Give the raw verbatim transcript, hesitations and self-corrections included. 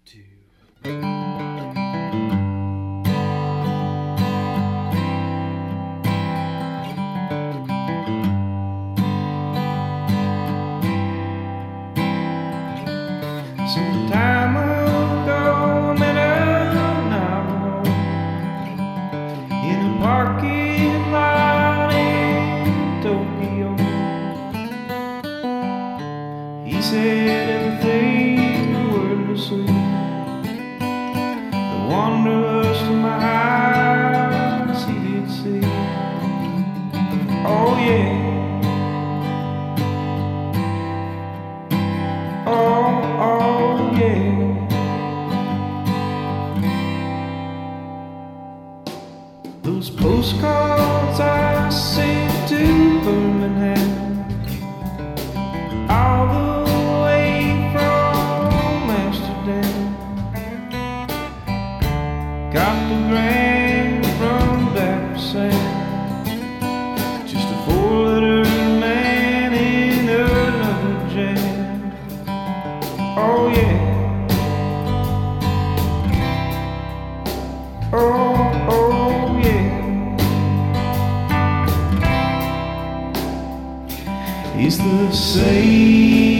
Some time ago, met another in a parking lot in Tokyo. He said everything wordlessly, the wanderlust of my eyes he did see. Oh yeah. Oh, oh, yeah. Those postcards I sent to Birmingham, all the way from Amsterdam, got the grand from Dapper Sam, just a four-letter man in another jam. Oh yeah. Oh, oh yeah. He's the same